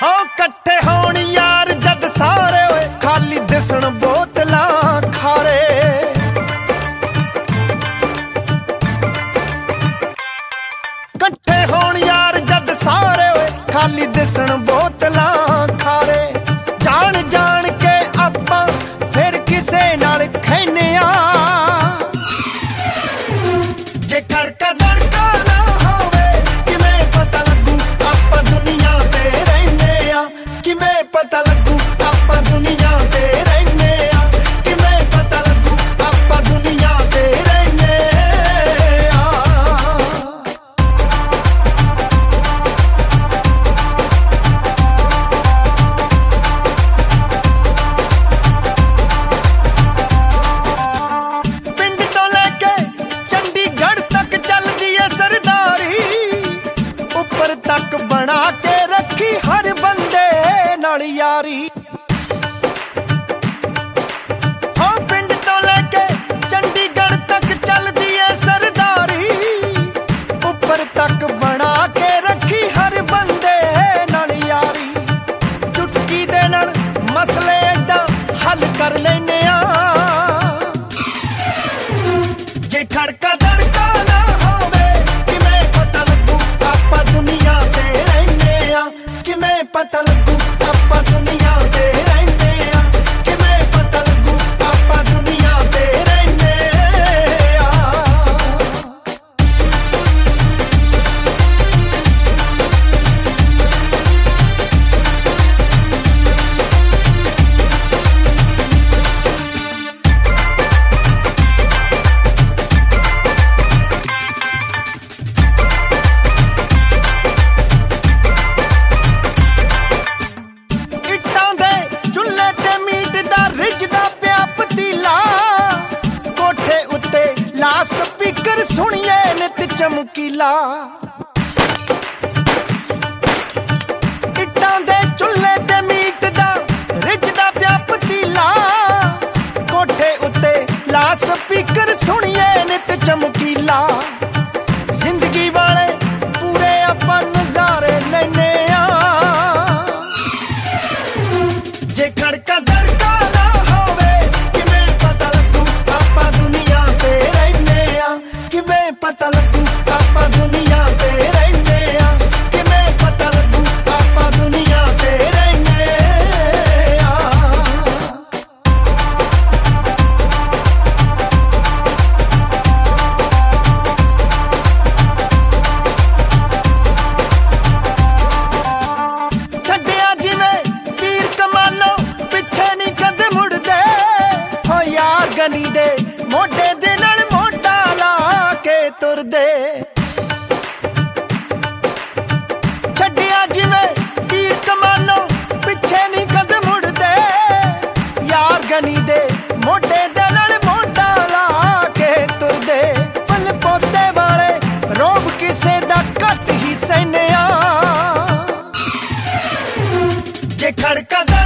ਹੋ ਇਕੱਠੇ ਹੋਣ ਯਾਰ ਜਦ ਸਾਰੇ ਓਏ ਖਾਲੀ ਦਿਸਣ ਬੋਤਲਾਂ ਖਾਰੇ ਇਕੱਠੇ ਹੋਣ ਯਾਰ ਜਦ ਸਾਰੇ ਓਏ ਖਾਲੀ ਦਿਸਣ ਬੋਤਲਾਂ ਖਾਰੇ ਜਾਣ ਜਾਣ ਕੇ ਆਪਾਂ ਫਿਰ ਕਿਸੇ ਨਾਲ ਖੈਨੇ ਆ ਜੇ ਖੜਕਾ ਦੜਕਾ ਨਾ ਹੋਵੇ ਕਿਵੇਂ ਪਤਾ ਲੱਗੂ ਆਪਾਂ ਦੁਨੀਆ ਤੇ ਰਹਿੰਦੇ ਆ ਕਿਵੇਂ ਪਤਾ ਲੱਗੂ ਆਪਾਂ ਦੁਨੀਆ ਤੇ ਰਹਿੰਦੇ ਆ ਕਿਵੇਂ ਪਤਾ ਲੱਗੂ ਆਪਾਂ ਦੁਨੀਆ ਤੇ ਰਹਿੰਦੇ ਆ ਪਿੰਡ ਤੋਂ ਲੈ ਕੇ ਚੰਡੀਗੜ੍ਹ ਤੱਕ ਚੱਲਦੀ ਏ ਸਰਦਾਰੀ ਉੱਪਰ ਤੱਕ ਬਣਾ ਕੇ ਰੱਖੀ ਹਰ ਬੰਦੇ ਨਾਲ ਯਾਰੀ ਹੋ ਪਿੰਡ ਤੋਂ ਲੈ ਕੇ ਚੰਡੀਗੜ੍ਹ ਤੱਕ ਚੱਲਦੀ ਏ ਸਰਦਾਰੀ ਉੱਪਰ ਤੱਕ ਬਣਾ ਕੇ ਰੱਖੀ ਹਰ ਬੰਦੇ ਨਾਲ ਯਾਰੀ ਚੁਟਕੀ ਦੇ ਨਾਲ ਮਸਲੇ ਏਦਾਂ ਹੱਲ ਕਰ ਲੈਨੇ ਆ ਜੇ ਖੜਕਾ ਦੜਕਾ ਨਾ ਹੋਵੇ ਕਿਵੇਂ ਪਤਾ ਲੱਗੂ ਆਪਾਂ ਦੁਨੀਆ ਤੇ ਰਹਿੰਦੇ ਆ ਕਿਵੇਂ ਪਤਾ ਲੱਗੂ ਆਪਾਂ ਦੁਨੀਆ ਤੇ ਰਹਿੰਦੇ ਆ ਕਿਵੇਂ ਪਤਾ ਲੱਗੂ ਆਪਾਂ ਦੁਨੀਆ ਤੇ ਰਹਿੰਦੇ ਆ ਇੱਟਾਂ ਦੇ ਚੁੱਲ੍ਹੇ ਤੇ ਮੀਟ ਦਾ ਰਿੱਝਦਾ ਪਿਆ ਪਤੀਲਾ ਕੋਠੇ ਉੱਤੇ ਲਾ ਸਪੀਕਰ ਸੁਣੀਏ ਨਿਤ ਚਮਕੀਲਾ ਇੱਟਾਂ ਦੇ ਚੁੱਲ੍ਹੇ ਤੇ ਮੀਟ ਦਾ ਰਿੱਝਦਾ ਪਿਆ ਪਤੀਲਾ ਕੋਠੇ ਉੱਤੇ ਲਾ ਸਪੀਕਰ ਸੁਣੀਏ ਨਿਤ ਚਮਕੀਲਾ ਜ਼ਿੰਦਗੀ ਵਾਲੇ ਪੂਰੇ ਆਪਾਂ ਨਜ਼ਾਰੇ ਲੈਨੇ ਆ ਜੇ ਖੜਕਾ ਦੜਕਾ ਨਾ ਹੋਵੇ ਕਿਵੇਂ ਪਤਾ ਲੱਗੂ ਆਪਾਂ ਦੁਨੀਆ ਤੇ ਰਹਿੰਦੇ ਆ ਕਿਵੇਂ ਪਤਾ ਲੱਗੂ ਆਪਾਂ ਦੁਨੀਆ ਤੇ ਰਹਿੰਦੇ ਆ ਕਿਵੇਂ ਪਤਾ ਲੱਗੂ ਆਪਾਂ ਦੁਨੀਆ ਤੇ ਰਹਿੰਦੇ ਆ ਛੱਡਿਆ ਜਿਵੇਂ ਤੀਰ ਕਮਾਨੋ ਪਿੱਛੇ ਨਹੀਂ ਕਦੇ ਮੁੜਦੇ ਹੋ ਯਾਰ ਗਲੀ ਦੇ ਮੋਢੇ ਦੇ ਨਾਲ ਮੋਢਾ ਲਾ ਕੇ ਤੁਰਦੇ ਛੱਡਿਆ ਜਿਵੇਂ ਤੀਰ ਕਮਾਨੋ ਪਿੱਛੇ ਨਹੀਂ ਕਦੇ ਮੁੜਦੇ ਯਾਰ ਗਲੀ ਦੇ ਮੋਢੇ ਦੇ ਨਾਲ ਮੋਢਾ ਲਾ ਕੇ ਤੁਰਦੇ ਫੁੱਲ ਪੋਤੇ ਵਾਲੇ ਰੋਬ ਕਿਸੇ ਦਾ ਘੱਟ ਹੀ ਸਹਿਨੇ ਆ ਜੇ ਖੜਕਾ